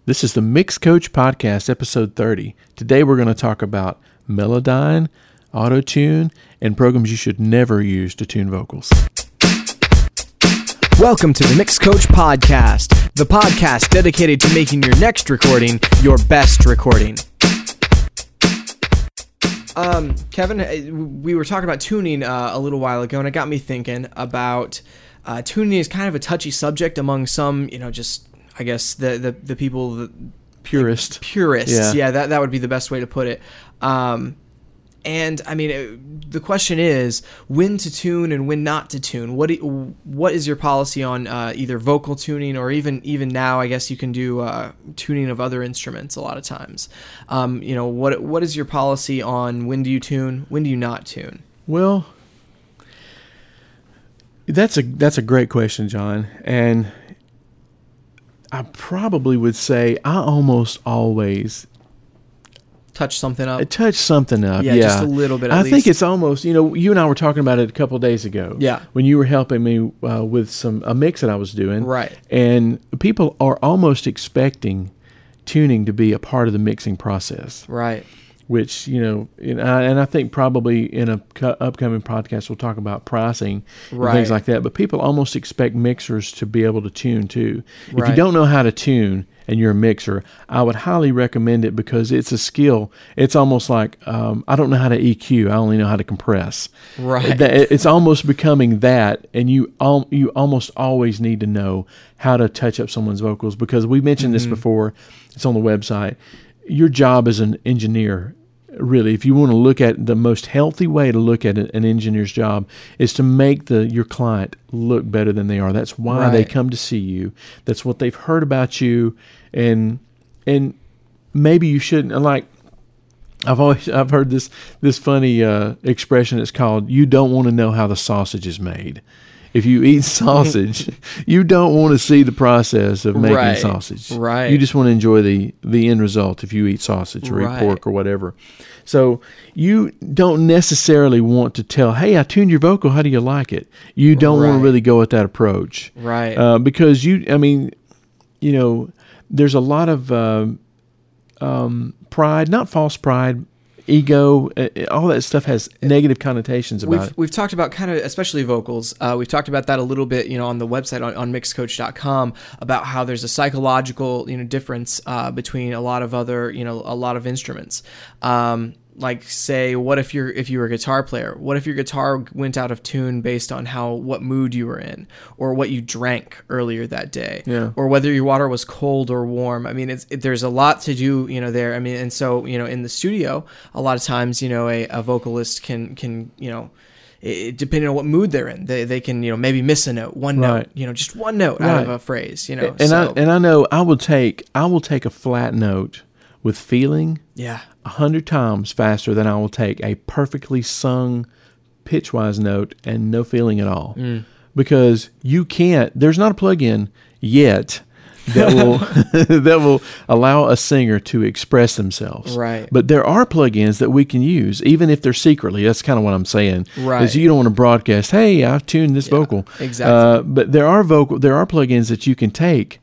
This is the Mix Coach Podcast, episode 30. Today we're going to talk about Melodyne, Auto-Tune, and programs you should never use to tune vocals. Welcome to the Mix Coach Podcast, the podcast dedicated to making your next recording your best recording. Kevin, we were talking about tuning a little while ago, and it got me thinking about tuning is kind of a touchy subject among some, I guess the people that Purists. Yeah, that would be the best way to put it. And I mean, the question is when to tune and when not to tune. What is your policy on either vocal tuning or even now? I guess you can do tuning of other instruments a lot of times. What is your policy on when do you tune, when do you not tune? Well, that's a great question, John, and I probably would say I almost always touch something up. Yeah, just a little bit. I think it's almost, you and I were talking about it a couple of days ago. Yeah, when you were helping me with a mix that I was doing. Right. And people are almost expecting tuning to be a part of the mixing process. Right. Which, and I think probably in a upcoming podcast we'll talk about pricing and things like that. But people almost expect mixers to be able to tune too. If you don't know how to tune and you're a mixer, I would highly recommend it because it's a skill. It's almost like I don't know how to EQ. I only know how to compress. Right. It's almost becoming that, and you almost always need to know how to touch up someone's vocals because we mentioned this before. It's on the website. Your job as an engineer, really, if you want to look at the most healthy way to look at an engineer's job, is to make your client look better than they are. That's why they come to see you. That's what they've heard about you, and maybe you shouldn't. Like I've heard this funny expression. It's called "You don't want to know how the sausage is made." If you eat sausage, you don't want to see the process of making sausage. Right. You just want to enjoy the end result if you eat sausage or eat pork or whatever. So you don't necessarily want to tell, hey, I tuned your vocal. How do you like it? You don't want to really go with that approach. Right. Because there's a lot of pride, not false pride, ego, all that stuff has negative connotations about it. We've talked about kind of, especially vocals, we've talked about that a little bit, on the website on mixcoach.com about how there's a psychological, difference between a lot of other, a lot of instruments. Like say, what if you were a guitar player? What if your guitar went out of tune based on what mood you were in, or what you drank earlier that day, or whether your water was cold or warm? I mean, there's a lot to do, there. I mean, and so in the studio, a lot of times, a vocalist can depending on what mood they're in, they can maybe miss a note, one note, just one note out of a phrase, I know I will take a flat note with feeling 100 times faster than I will take a perfectly sung pitch-wise note and no feeling at all. Because there's not a plug-in yet that will allow a singer to express themselves. Right. But there are plugins that we can use, even if they're secretly. That's kind of what I'm saying. Right. Is you don't want to broadcast, hey, I've tuned this vocal. Exactly. But there are plugins that you can take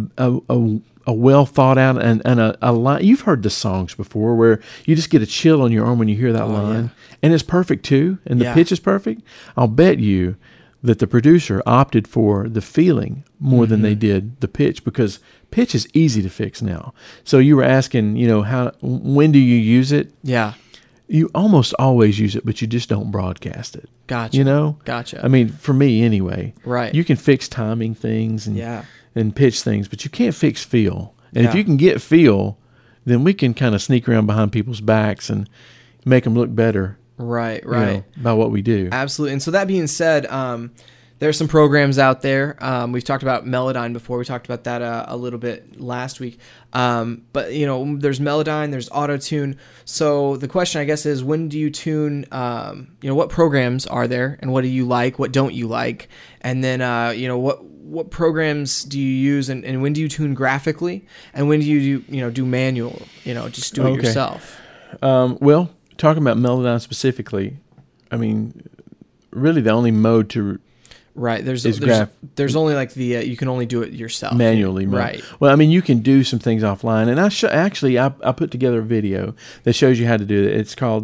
a well thought out and a line. You've heard the songs before where you just get a chill on your arm when you hear that line, and it's perfect too, and the pitch is perfect. I'll bet you that the producer opted for the feeling more than they did the pitch, because pitch is easy to fix now. So you were asking, when do you use it? Yeah. You almost always use it, but you just don't broadcast it. Gotcha. Gotcha. I mean, for me anyway. Right. You can fix timing things and pitch things, but you can't fix feel. And if you can get feel, then we can kind of sneak around behind people's backs and make them look better. Right. By what we do. Absolutely. And so that being said, there's some programs out there. We've talked about Melodyne before. We talked about that a little bit last week. But there's Melodyne, there's Auto-Tune. So the question, I guess, is when do you tune? What programs are there, and what do you like? What don't you like? And then what programs do you use, and when do you tune graphically, and when do you do manual? Just do it yourself. Well, talking about Melodyne specifically, I mean, really the only mode to Right. There's only like the you can only do it yourself manually. Right. Well, I mean, you can do some things offline, and I put together a video that shows you how to do it. It's called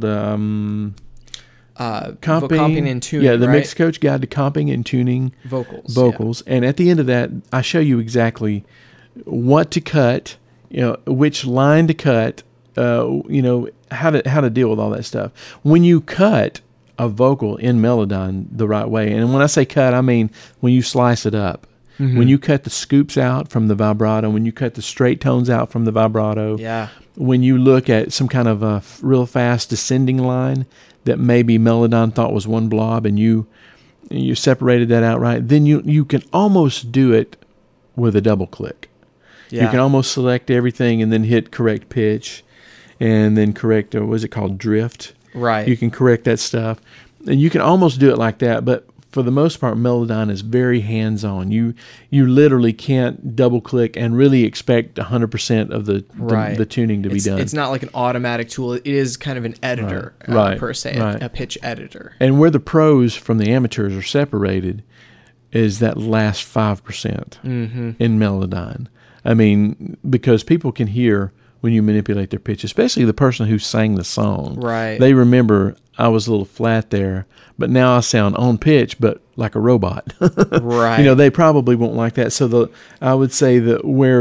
comping and tuning. Yeah, the right? Mix Coach Guide to Comping and Tuning Vocals. Yeah. And at the end of that, I show you exactly what to cut, which line to cut, how to deal with all that stuff. When you cut a vocal in Melodyne the right way, and when I say cut, I mean when you slice it up. Mm-hmm. When you cut the scoops out from the vibrato, when you cut the straight tones out from the vibrato, when you look at some kind of a real fast descending line that maybe Melodyne thought was one blob, and you separated that out right, then you can almost do it with a double click. Yeah. You can almost select everything and then hit correct pitch, and then correct what is it called, drift. Right. You can correct that stuff, and you can almost do it like that, but for the most part, Melodyne is very hands-on. You literally can't double-click and really expect 100% of the tuning to be done. It's not like an automatic tool. It is kind of an editor, per se, a pitch editor. And where the pros from the amateurs are separated is that last 5% in Melodyne. I mean, because people can hear when you manipulate their pitch, especially the person who sang the song. Right. They remember, I was a little flat there, but now I sound on pitch, but like a robot. Right. They probably won't like that. So I would say that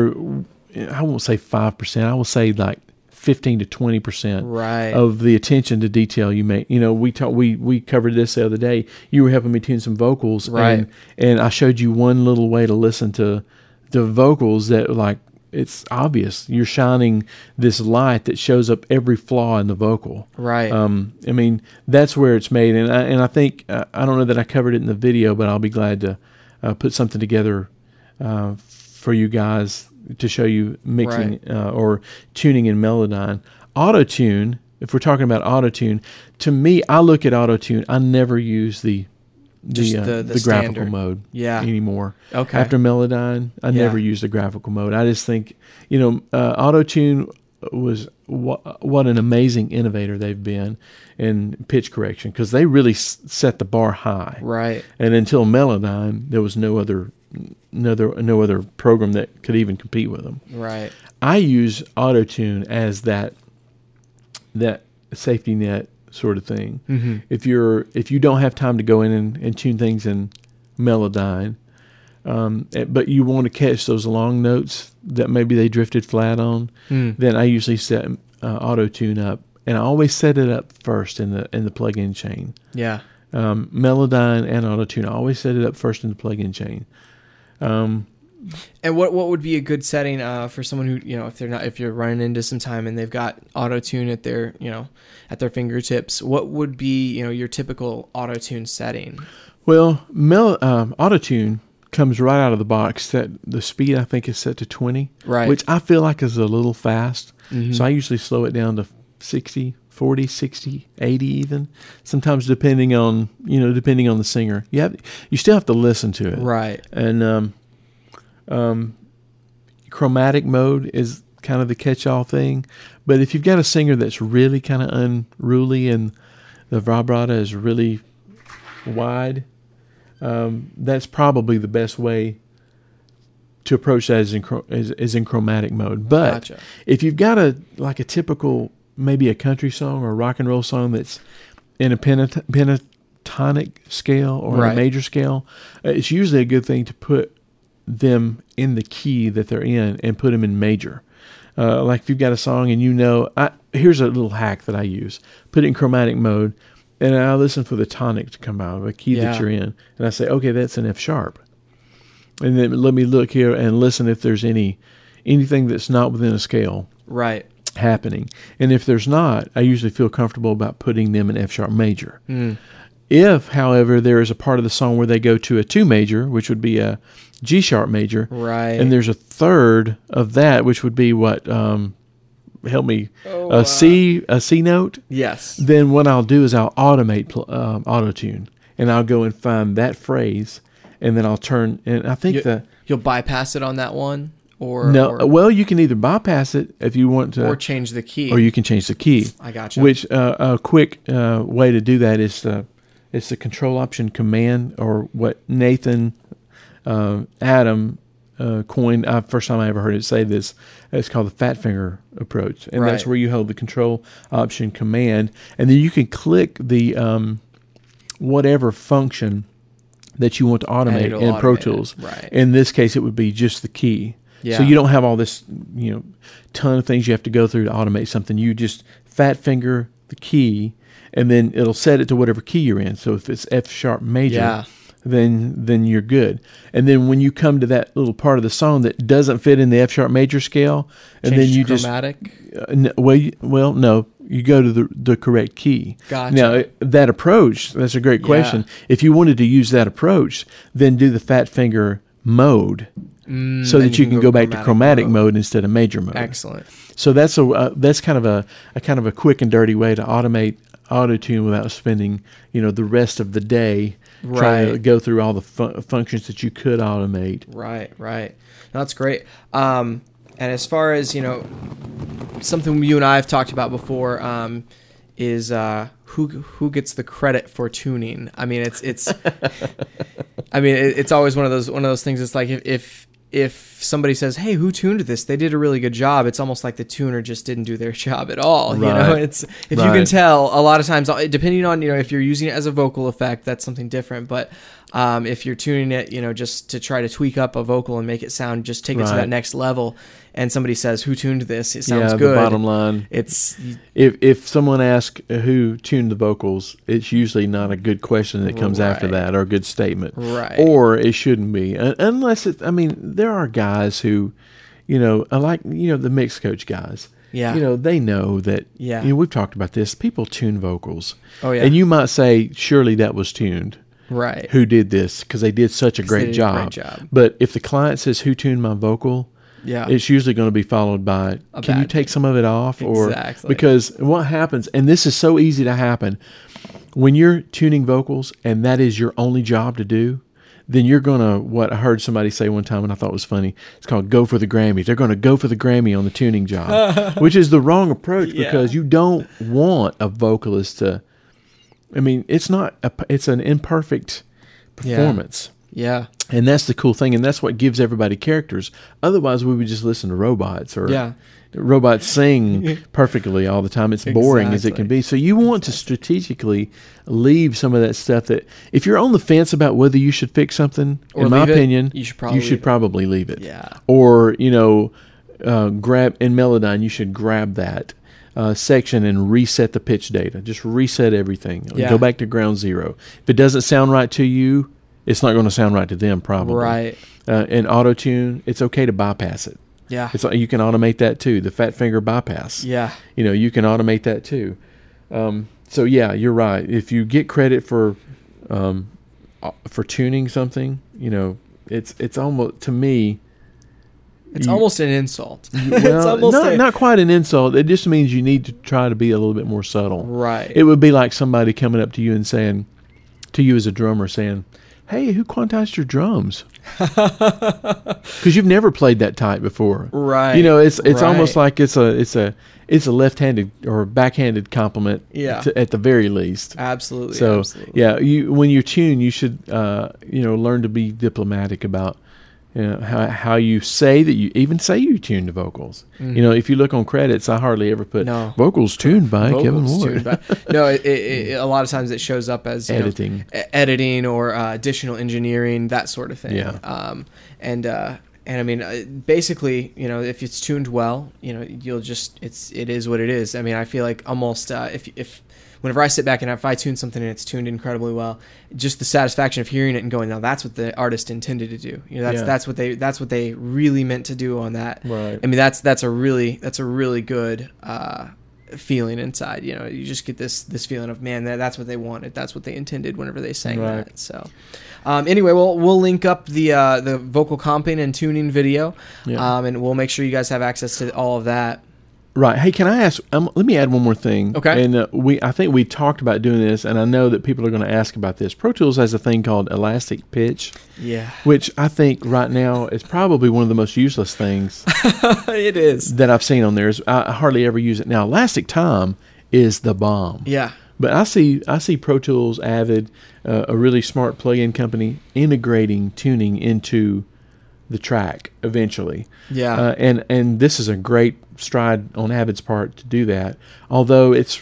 I won't say 5%, I will say like 15 to 20% of the attention to detail you make. We covered this the other day. You were helping me tune some vocals, and I showed you one little way to listen to the vocals that like, it's obvious you're shining this light that shows up every flaw in the vocal. Right. I mean, that's where it's made, and I think I don't know that I covered it in the video, but I'll be glad to put something together for you guys to show you mixing or tuning in Melodyne. Auto-tune. If we're talking about auto-tune, to me, I look at auto-tune. I never use the graphical mode anymore. Okay. After Melodyne, I never use the graphical mode. I just think, auto-tune was what an amazing innovator they've been in pitch correction, because they really set the bar high. Right. And until Melodyne, there was no other program that could even compete with them. Right. I use auto-tune as that safety net sort of thing. Mm-hmm. If you don't have time to go in and tune things in Melodyne, but you want to catch those long notes that maybe they drifted flat on, then I usually set auto-tune up, and I always set it up first in the plug-in chain. Yeah. Melodyne and auto-tune, I always set it up first in the plug-in chain. And what would be a good setting for someone who, if you're running into some time and they've got auto-tune at their fingertips, what would be, your typical auto-tune setting? Well, auto-tune comes right out of the box. That the speed, I think, is set to 20, which I feel like is a little fast. Mm-hmm. So I usually slow it down to 60, 40, 60, 80 even. Sometimes depending on the singer. You still have to listen to it. Right. And chromatic mode is kind of the catch-all thing. But if you've got a singer that's really kind of unruly and the vibrato is really wide, that's probably the best way to approach that is in chromatic mode. But if you've got a typical, maybe a country song or a rock and roll song that's in a pentatonic scale or a major scale, it's usually a good thing to put them in the key that they're in and put them in major. Like if you've got a song and here's a little hack that I use. Put it in chromatic mode, and I listen for the tonic to come out of a key that you're in. And I say, okay, that's an F sharp. And then let me look here and listen if there's anything that's not within a scale happening. And if there's not, I usually feel comfortable about putting them in F sharp major. If, however, there is a part of the song where they go to a 2 major, which would be a G sharp major, and there's a third of that, which would be what, help me, a C note. Yes. Then what I'll do is I'll automate auto-tune, and I'll go and find that phrase, and then I'll turn, and I think you'll bypass it on that one, well, you can either bypass it if you want to, or change the key, or you can change the key. I gotcha. Which a quick way to do that is It's the Control Option Command, or what Nathan Adam coined. First time I ever heard it say this. It's called the fat finger approach, and that's where you hold the Control Option Command, and then you can click the whatever function that you want to automate in Pro Tools. Right. In this case, it would be just the key. Yeah. So you don't have all this, ton of things you have to go through to automate something. You just fat finger the key, and then it'll set it to whatever key you're in. So if it's F sharp major, then you're good. And then when you come to that little part of the song that doesn't fit in the F sharp major scale, and then you chromatic? No, you go to the correct key. Gotcha. Now that approach, that's a great question. If you wanted to use that approach, then do the fat finger mode. So that you can go back to chromatic mode instead of major mode. Excellent. So that's kind of a quick and dirty way to automate auto-tune without spending the rest of the day trying to go through all the functions that you could automate. Right. No, that's great. And as far as something you and I have talked about before is who gets the credit for tuning. I mean, it's it's always one of those things. It's like if somebody says, "Hey, who tuned this? They did a really good job." It's almost like the tuner just didn't do their job at all. Right. It's if you can tell, a lot of times, depending on if you're using it as a vocal effect, that's something different. But if you're tuning it, just to try to tweak up a vocal and make it sound, just take it to that next level, and somebody says, "Who tuned this?" It sounds good. The bottom line, it's if someone asks who tuned the vocals, it's usually not a good question that comes after that, or a good statement, or it shouldn't be, unless it. I mean, there are guys who, like the mix coach guys. Yeah. They know that. Yeah. We've talked about this. People tune vocals. Oh yeah. And you might say, surely that was tuned. Right. Who did this? Because they did such a great job. But if the client says, "Who tuned my vocal?" it's usually going to be followed by, "Can you take some of it off?" Exactly. Or because what happens, and this is so easy to happen, when you're tuning vocals and that is your only job to do, then you're going to, what I heard somebody say one time and I thought was funny, it's called go for the Grammy. They're going to go for the Grammy on the tuning job, which is the wrong approach because you don't want a vocalist to, it's an imperfect performance. Yeah. And that's the cool thing, and that's what gives everybody characters. Otherwise, we would just listen to robots or robots sing perfectly all the time. It's boring as it can be. So you want to strategically leave some of that stuff that, if you're on the fence about whether you should fix something, in my opinion, you should probably leave it. Yeah. Or, grab, in Melodyne, you should grab that section and reset the pitch data. Just reset everything. Yeah. Go back to ground zero. If it doesn't sound right to you, it's not going to sound right to them, probably. Right. In auto-tune, it's okay to bypass it. Yeah. You can automate that too. The fat finger bypass. Yeah. You can automate that too. So yeah, you're right. If you get credit for tuning something, it's almost, to me, it's almost an insult. Well, it's almost not quite an insult. It just means you need to try to be a little bit more subtle. Right. It would be like somebody coming up to you and saying, to you as a drummer, saying, "Hey, who quantized your drums?" Because you've never played that tight before, right? It's almost like it's a left-handed or backhanded compliment, at the very least. Absolutely. So absolutely. When you tune, you should learn to be diplomatic about how you say that you tune the vocals. Mm-hmm. If you look on credits, I hardly ever put vocals tuned by Kevin Ward. No, it, a lot of times it shows up as editing or additional engineering, that sort of thing. Yeah. And basically, if it's tuned well, you'll just, it is what it is. I feel like almost if whenever I sit back and if I tune something and it's tuned incredibly well, just the satisfaction of hearing it and going, "Now that's what the artist intended to do." That's what they really meant to do on that. Right. That's a really good feeling inside. You just get this feeling of, man, that's what they wanted. That's what they intended whenever they sang that. So anyway, we'll link up the vocal comping and tuning video, and we'll make sure you guys have access to all of that. Right. Hey, can I ask? Let me add one more thing. Okay. And I think we talked about doing this, and I know that people are going to ask about this. Pro Tools has a thing called elastic pitch. Yeah. Which I think right now is probably one of the most useless things. It is. That I've seen on there. I hardly ever use it now. Elastic time is the bomb. Yeah. But I see Pro Tools, Avid, a really smart plug-in company integrating tuning into the track eventually. Yeah. And this is a great stride on Avid's part to do that. Although it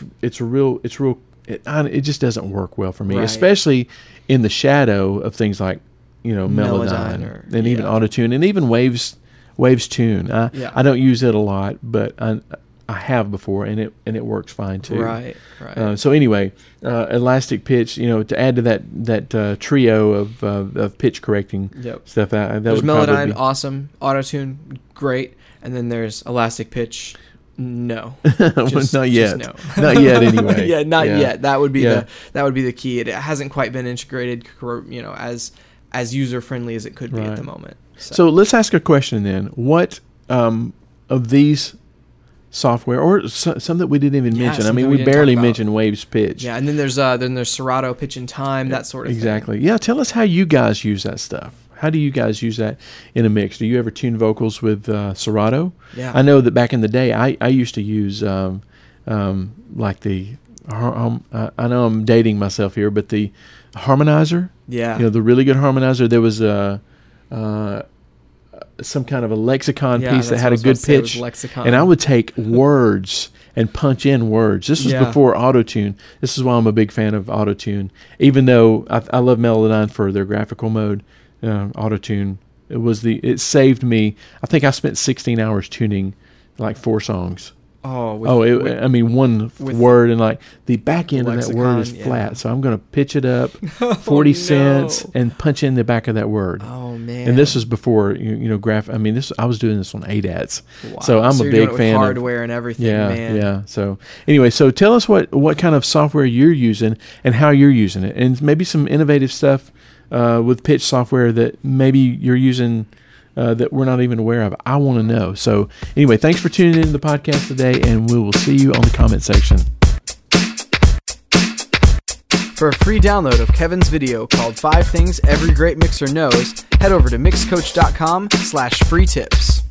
just doesn't work well for me, Right. especially in the shadow of things like, Melodyne and even Auto-Tune and even Waves Tune. I don't use it a lot, but I have before, and it works fine too. Right. So anyway, elastic pitch. To add to that trio of pitch correcting stuff. That There's would Melodyne, be awesome. Auto-Tune, great. And then there's elastic pitch. No, not yet. No. Not yet. Anyway, not yet. That would be the key. It hasn't quite been integrated, as user friendly as it could be at the moment. So let's ask a question then. What of these software, or some that we didn't even mention? I mean, we barely mentioned Waves Pitch. Yeah, and then there's Serato Pitch and Time, that sort of thing. Exactly. Yeah, tell us how you guys use that stuff. How do you guys use that in a mix? Do you ever tune vocals with Serato? Yeah. I know that back in the day, I used to use like the. I know I'm dating myself here, but the harmonizer. Yeah. The really good harmonizer. There was some kind of a lexicon piece that had a good pitch, and I would take words and punch in words. This was before Auto-Tune. This is why I'm a big fan of Auto-Tune. Even though I love Melodyne for their graphical mode, Auto-Tune, it saved me. I think I spent 16 hours tuning like 4 songs. One word, and like the back end of that word is flat, so I'm going to pitch it up 40 cents and punch in the back of that word. Oh man! And this was before I was doing this on ADATs, wow. so I'm a big fan of hardware and everything. Man. Yeah. So anyway, tell us what kind of software you're using and how you're using it, and maybe some innovative stuff with pitch software that maybe you're using. That we're not even aware of. I want to know. So anyway, thanks for tuning into the podcast today, and we will see you on the comment section. For a free download of Kevin's video called 5 Things Every Great Mixer Knows, head over to mixcoach.com/free tips.